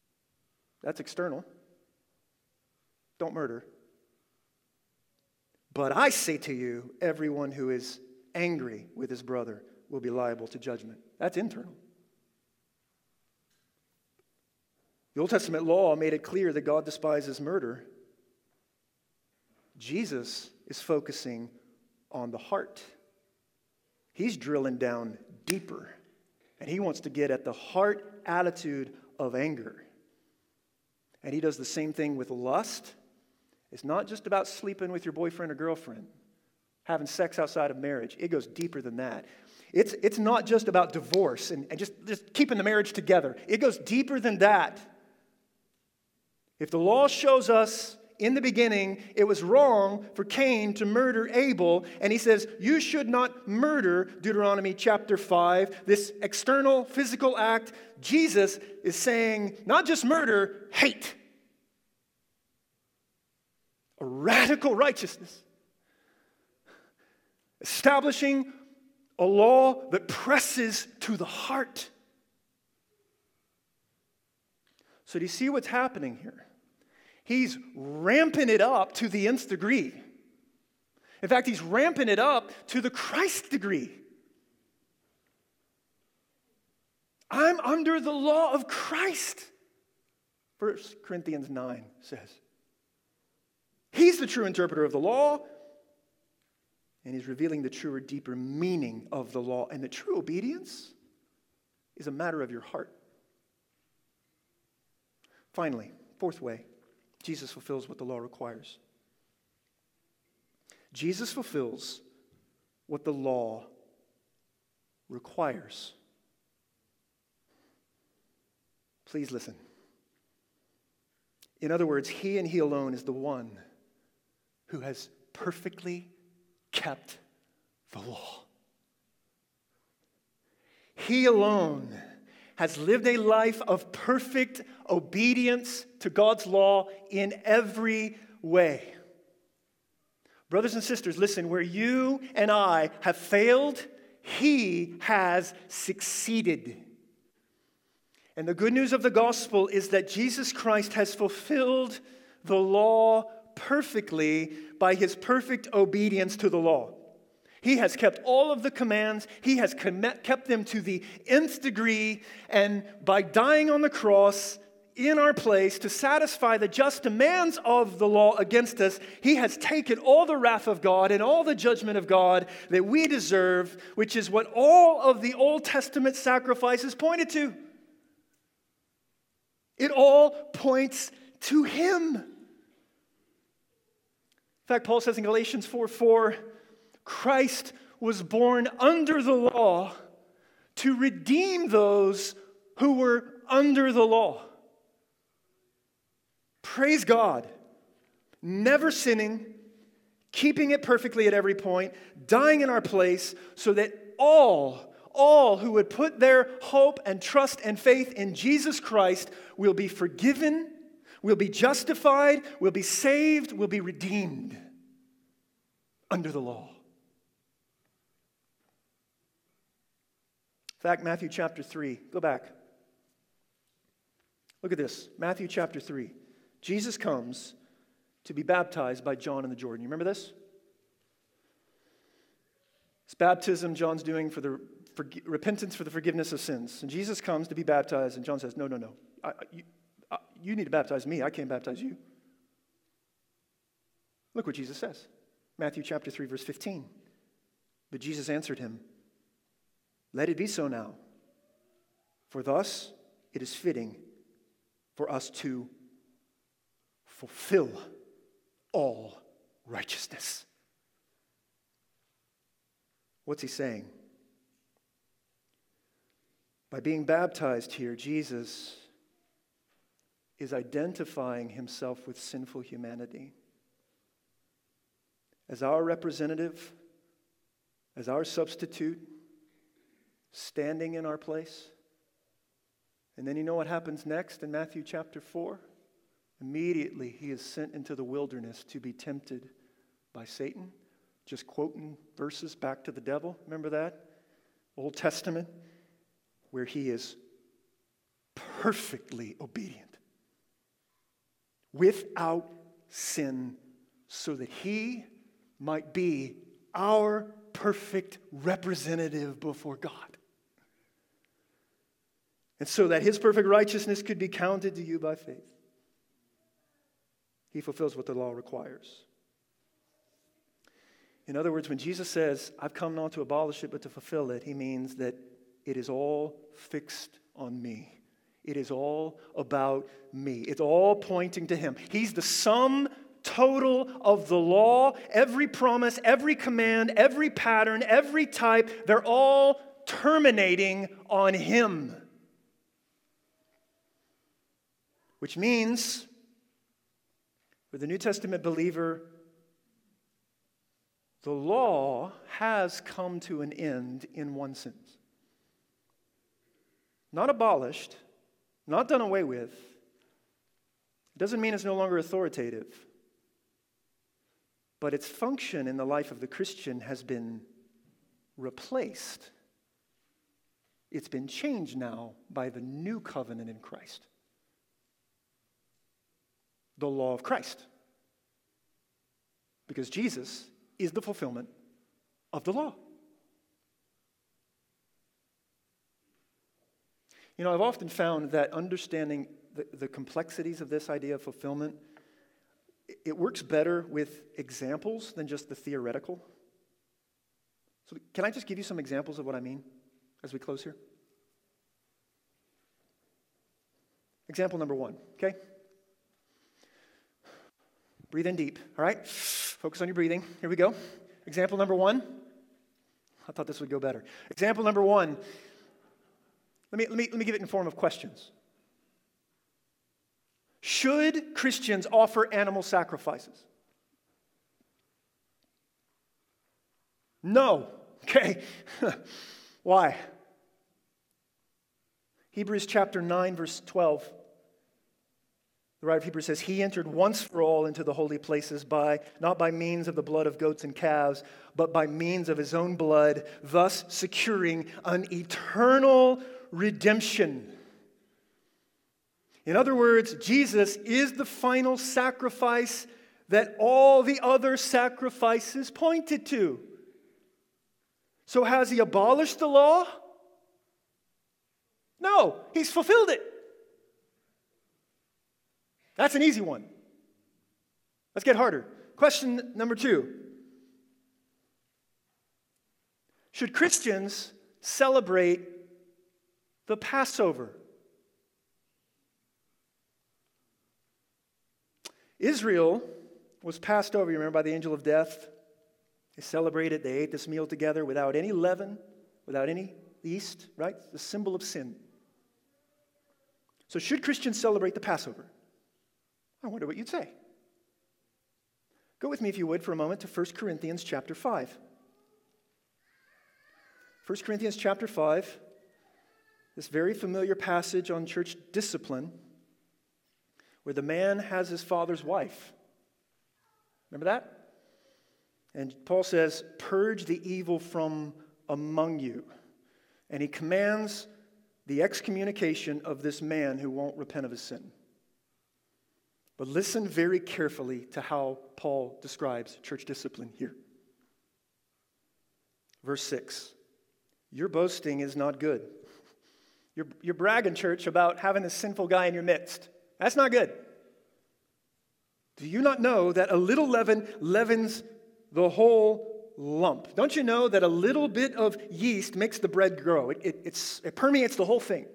That's external. Don't murder. But I say to you, everyone who is angry with his brother will be liable to judgment. That's internal. The Old Testament law made it clear that God despises murder. Jesus is focusing on the heart. He's drilling down deeper, and he wants to get at the heart attitude of anger. And he does the same thing with lust. It's not just about sleeping with your boyfriend or girlfriend, having sex outside of marriage. It goes deeper than that. It's, it's not just about divorce and, and just, just keeping the marriage together. It goes deeper than that. If the law shows us in the beginning it was wrong for Cain to murder Abel, and he says, you should not murder, Deuteronomy chapter five, this external physical act, Jesus is saying, not just murder, hate. A radical righteousness. Establishing a law that presses to the heart. So do you see what's happening here? He's ramping it up to the nth degree. In fact, he's ramping it up to the Christ degree. I'm under the law of Christ, First Corinthians nine says. He's the true interpreter of the law, and he's revealing the truer, deeper meaning of the law. And the true obedience is a matter of your heart. Finally, fourth way, Jesus fulfills what the law requires. Jesus fulfills what the law requires. Please listen. In other words, he and he alone is the one who has perfectly kept the law. He alone has lived a life of perfect obedience to God's law in every way. Brothers and sisters, listen, where you and I have failed, he has succeeded. And the good news of the gospel is that Jesus Christ has fulfilled the law perfectly by his perfect obedience to the law. He has kept all of the commands. He has kept them to the nth degree. And by dying on the cross in our place to satisfy the just demands of the law against us, he has taken all the wrath of God and all the judgment of God that we deserve, which is what all of the Old Testament sacrifices pointed to. It all points to him. In fact, Paul says in Galatians four four, Christ was born under the law to redeem those who were under the law. Praise God. Never sinning, keeping it perfectly at every point, dying in our place so that all, all who would put their hope and trust and faith in Jesus Christ will be forgiven, will be justified, will be saved, will be redeemed under the law. In fact, Matthew chapter three, go back. Look at this, Matthew chapter three. Jesus comes to be baptized by John in the Jordan. You remember this? It's baptism John's doing for the for, repentance for the forgiveness of sins. And Jesus comes to be baptized, and John says, no, no, no. I, you, I, you need to baptize me. I can't baptize you. Look what Jesus says. Matthew chapter three, verse fifteen. But Jesus answered him, let it be so now, for thus it is fitting for us to fulfill all righteousness. What's he saying? By being baptized here, Jesus is identifying himself with sinful humanity. As our representative, as our substitute, standing in our place. And then you know what happens next in Matthew chapter four? Immediately he is sent into the wilderness to be tempted by Satan. Just quoting verses back to the devil. Remember that? Old Testament, where he is perfectly obedient, without sin, so that he might be our perfect representative before God. And so that his perfect righteousness could be counted to you by faith. He fulfills what the law requires. In other words, when Jesus says, I've come not to abolish it, but to fulfill it, he means that it is all fixed on me. It is all about me. It's all pointing to him. He's the sum total of the law. Every promise, every command, every pattern, every type, they're all terminating on him. Which means, for the New Testament believer, the law has come to an end in one sense. Not abolished, not done away with. It doesn't mean it's no longer authoritative. But its function in the life of the Christian has been replaced. It's been changed now by the new covenant in Christ. The law of Christ. Because Jesus is the fulfillment of the law. You know, I've often found that understanding the, the complexities of this idea of fulfillment, it works better with examples than just the theoretical. So can I just give you some examples of what I mean as we close here? Example number one, okay? Breathe in deep, all right? Focus on your breathing. Here we go. Example number one. I thought this would go better. Example number one. Let me, let me, let me give it in the form of questions. Should Christians offer animal sacrifices? No. Okay. Why? Hebrews chapter nine, verse twelve. The writer of Hebrews says, He entered once for all into the holy places, by not by means of the blood of goats and calves, but by means of his own blood, thus securing an eternal redemption. In other words, Jesus is the final sacrifice that all the other sacrifices pointed to. So has he abolished the law? No, he's fulfilled it. That's an easy one. Let's get harder. Question number two. Should Christians celebrate the Passover? Israel was passed over, you remember, by the angel of death. They celebrated, they ate this meal together without any leaven, without any yeast, right? The symbol of sin. So should Christians celebrate the Passover? I wonder what you'd say. Go with me, if you would, for a moment to First Corinthians chapter five. First Corinthians chapter five, this very familiar passage on church discipline, where the man has his father's wife. Remember that? And Paul says, purge the evil from among you. And he commands the excommunication of this man who won't repent of his sin. But listen very carefully to how Paul describes church discipline here. Verse six, your boasting is not good. You're, you're bragging, church, about having a sinful guy in your midst. That's not good. Do you not know that a little leaven leavens the whole lump? Don't you know that a little bit of yeast makes the bread grow? It, it, it's, it permeates the whole thing.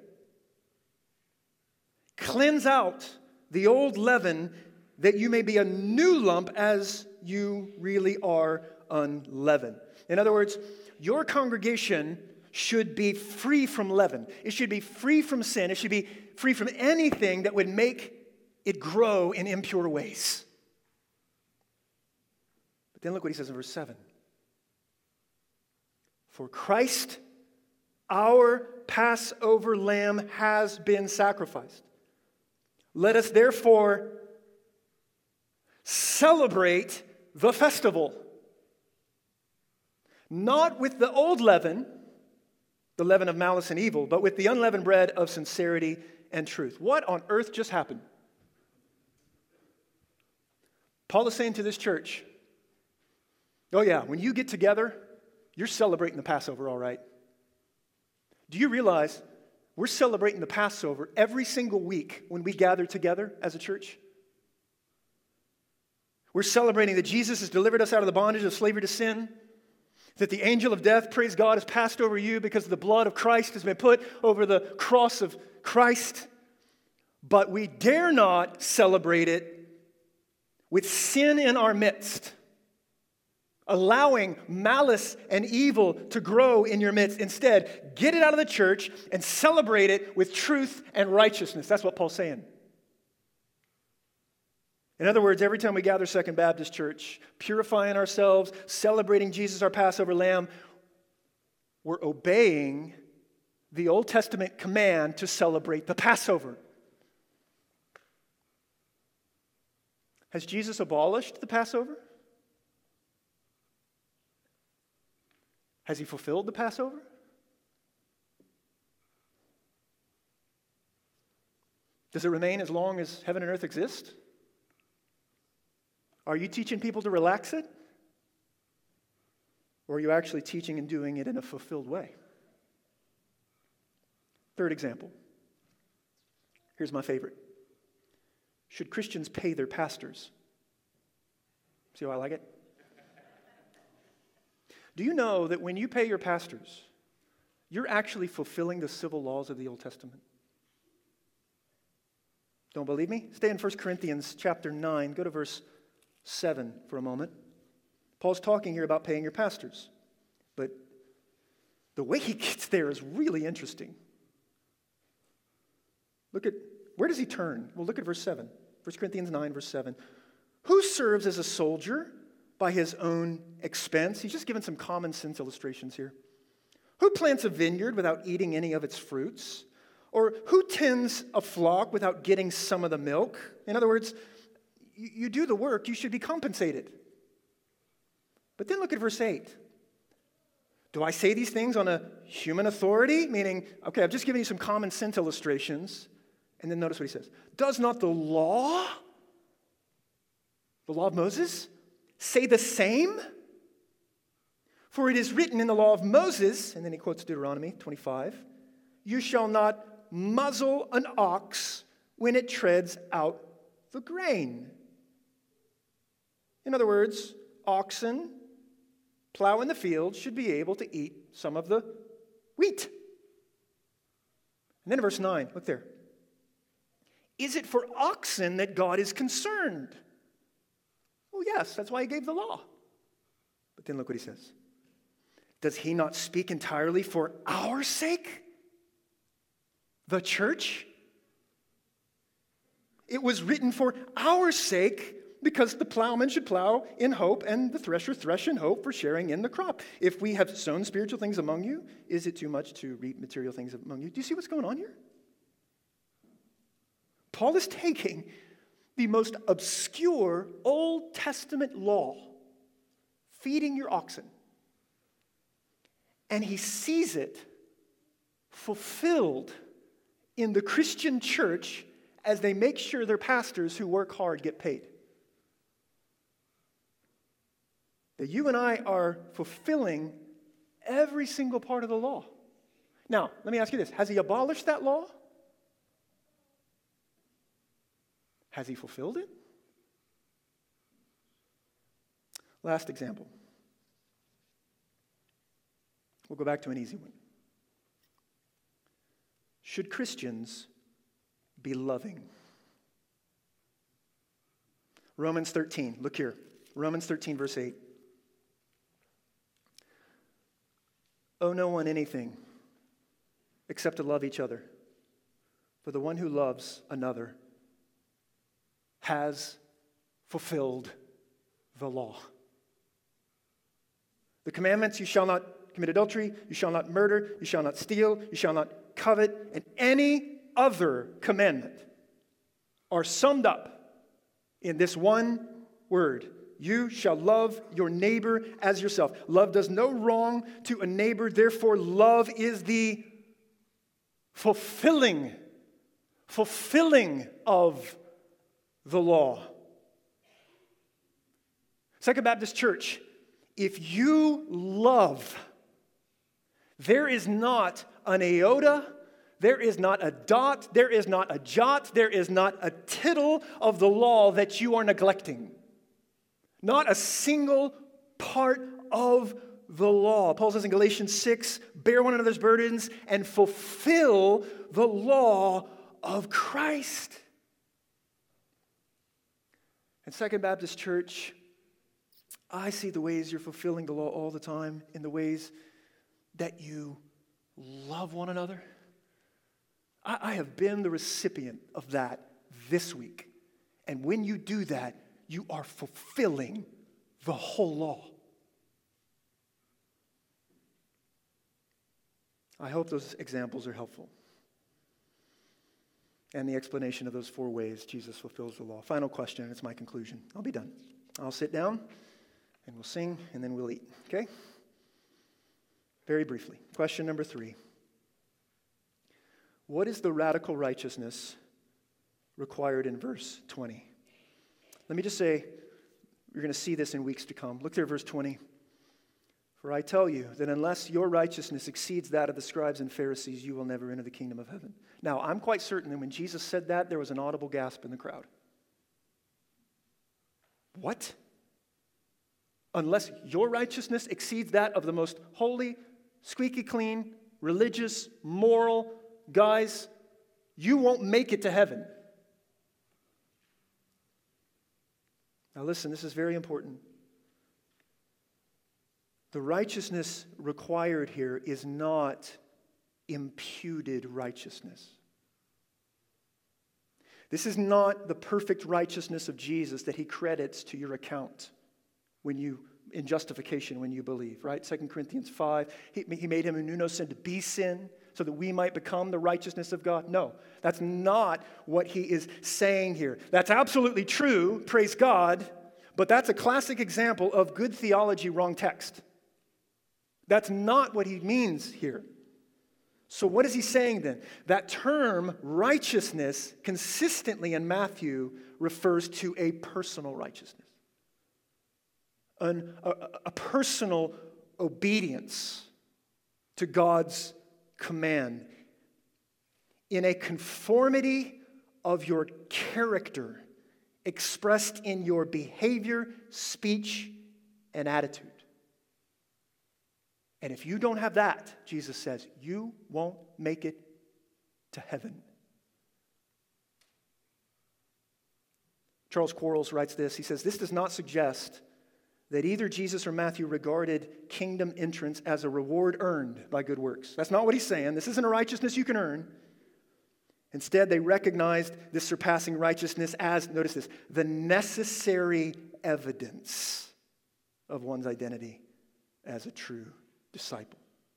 Cleanse out the old leaven, that you may be a new lump as you really are unleavened. In other words, your congregation should be free from leaven. It should be free from sin. It should be free from anything that would make it grow in impure ways. But then look what he says in verse seven. For Christ, our Passover lamb, has been sacrificed. Let us therefore celebrate the festival, not with the old leaven, the leaven of malice and evil, but with the unleavened bread of sincerity and truth. What on earth just happened? Paul is saying to this church, Oh yeah, when you get together, you're celebrating the Passover, all right. Do you realize we're celebrating the Passover every single week when we gather together as a church? We're celebrating that Jesus has delivered us out of the bondage of slavery to sin, that the angel of death, praise God, has passed over you because the blood of Christ has been put over the cross of Christ. But we dare not celebrate it with sin in our midst, allowing malice and evil to grow in your midst. Instead, get it out of the church and celebrate it with truth and righteousness. That's what Paul's saying. In other words, every time we gather Second Baptist Church, purifying ourselves, celebrating Jesus, our Passover lamb, we're obeying the Old Testament command to celebrate the Passover. Has Jesus abolished the Passover? Has he fulfilled the Passover? Does it remain as long as heaven and earth exist? Are you teaching people to relax it? Or are you actually teaching and doing it in a fulfilled way? Third example. Here's my favorite. Should Christians pay their pastors? See how I like it? Do you know that when you pay your pastors, you're actually fulfilling the civil laws of the Old Testament? Don't believe me? Stay in First Corinthians chapter nine. Go to verse seven for a moment. Paul's talking here about paying your pastors. But the way he gets there is really interesting. Look at, where does he turn? Well, look at verse seven. First Corinthians nine, verse seven. Who serves as a soldier by his own expense? He's just given some common sense illustrations here. Who plants a vineyard without eating any of its fruits? Or who tends a flock without getting some of the milk? In other words, you, you do the work, you should be compensated. But then look at verse eight. Do I say these things on a human authority? Meaning, okay, I've just given you some common sense illustrations. And then notice what he says. Does not the law, the law of Moses, say the same? For it is written in the law of Moses, and then he quotes Deuteronomy twenty-five, you shall not muzzle an ox when it treads out the grain. In other words, oxen plowing the field should be able to eat some of the wheat. And then in verse nine, look there. Is it for oxen that God is concerned? Well, yes, that's why he gave the law. But then look what he says. Does he not speak entirely for our sake? The church? It was written for our sake because the plowman should plow in hope and the thresher thresh in hope for sharing in the crop. If we have sown spiritual things among you, is it too much to reap material things among you? Do you see what's going on here? Paul is taking the most obscure Old Testament law, feeding your oxen, and he sees it fulfilled in the Christian church as they make sure their pastors who work hard get paid. That you and I are fulfilling every single part of the law. Now, let me ask you this. Has he abolished that law? Has he fulfilled it? Last example. We'll go back to an easy one. Should Christians be loving? Romans thirteen, look here. Romans thirteen, verse eight. Owe no one anything except to love each other. For the one who loves another has fulfilled the law. The commandments, you shall not commit adultery, you shall not murder, you shall not steal, you shall not covet, and any other commandment are summed up in this one word. You shall love your neighbor as yourself. Love does no wrong to a neighbor, therefore love is the fulfilling, fulfilling of the law. Second Baptist Church If you love, there is not an iota, there is not a dot, there is not a jot, there is not a tittle of the law that you are neglecting. Not a single part of the law. Paul says in Galatians six, bear one another's burdens and fulfill the law of Christ. And Second Baptist Church, I see the ways you're fulfilling the law all the time in the ways that you love one another. I, I have been the recipient of that this week. And when you do that, you are fulfilling the whole law. I hope those examples are helpful. And the explanation of those four ways Jesus fulfills the law. Final question, and it's my conclusion. I'll be done. I'll sit down, and we'll sing, and then we'll eat. Okay? Very briefly. Question number three. What is the radical righteousness required in verse twenty? Let me just say, you're going to see this in weeks to come. Look there at verse twenty. For I tell you that unless your righteousness exceeds that of the scribes and Pharisees, you will never enter the kingdom of heaven. Now, I'm quite certain that when Jesus said that, there was an audible gasp in the crowd. What? Unless your righteousness exceeds that of the most holy, squeaky clean, religious, moral guys, you won't make it to heaven. Now listen, this is very important. The righteousness required here is not imputed righteousness. This is not the perfect righteousness of Jesus that he credits to your account when you, in justification, when you believe, right? Second Corinthians five, he, he made him who knew no sin to be sin so that we might become the righteousness of God. No, that's not what he is saying here. That's absolutely true, praise God, but that's a classic example of good theology, wrong text. That's not what he means here. So what is he saying then? That term righteousness consistently in Matthew refers to a personal righteousness. An, a, a personal obedience to God's command in a conformity of your character expressed in your behavior, speech, and attitude. And if you don't have that, Jesus says, you won't make it to heaven. Charles Quarles writes this. He says, this does not suggest that either Jesus or Matthew regarded kingdom entrance as a reward earned by good works. That's not what he's saying. This isn't a righteousness you can earn. Instead, they recognized this surpassing righteousness as, notice this, the necessary evidence of one's identity as a true disciple.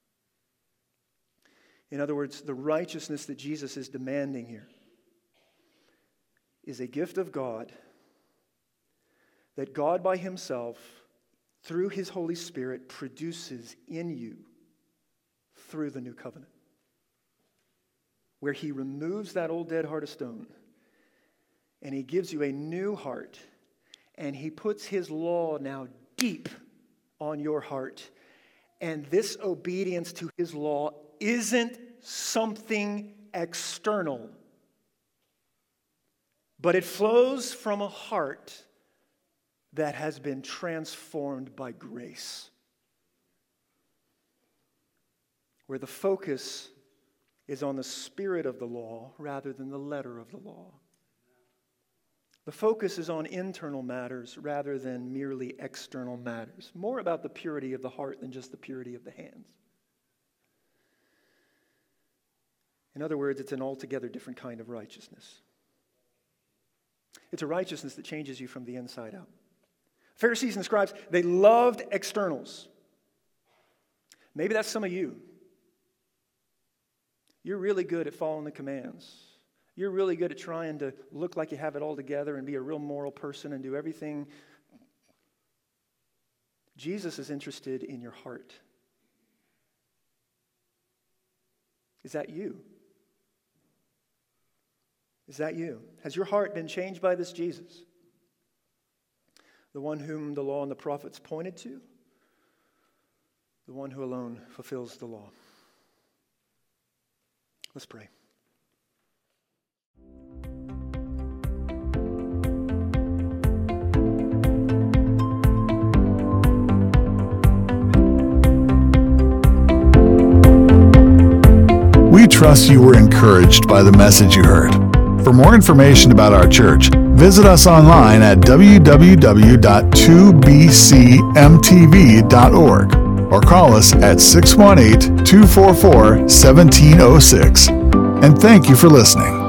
In other words, the righteousness that Jesus is demanding here is a gift of God that God by himself, through his Holy Spirit, produces in you through the new covenant, where he removes that old dead heart of stone and he gives you a new heart, and he puts his law now deep on your heart. And this obedience to his law isn't something external, but it flows from a heart that has been transformed by grace, where the focus is on the spirit of the law rather than the letter of the law. The focus is on internal matters rather than merely external matters. More about the purity of the heart than just the purity of the hands. In other words, it's an altogether different kind of righteousness. It's a righteousness that changes you from the inside out. Pharisees and scribes, they loved externals. Maybe that's some of you. You're really good at following the commands. You're really good at trying to look like you have it all together and be a real moral person and do everything. Jesus is interested in your heart. Is that you? Is that you? Has your heart been changed by this Jesus? The one whom the law and the prophets pointed to? the one who alone fulfills the law. Let's pray. We trust you were encouraged by the message you heard. For more information about our church, visit us online at w w w dot two b c m t v dot org or call us at six one eight, two four four, one seven zero six. And thank you for listening.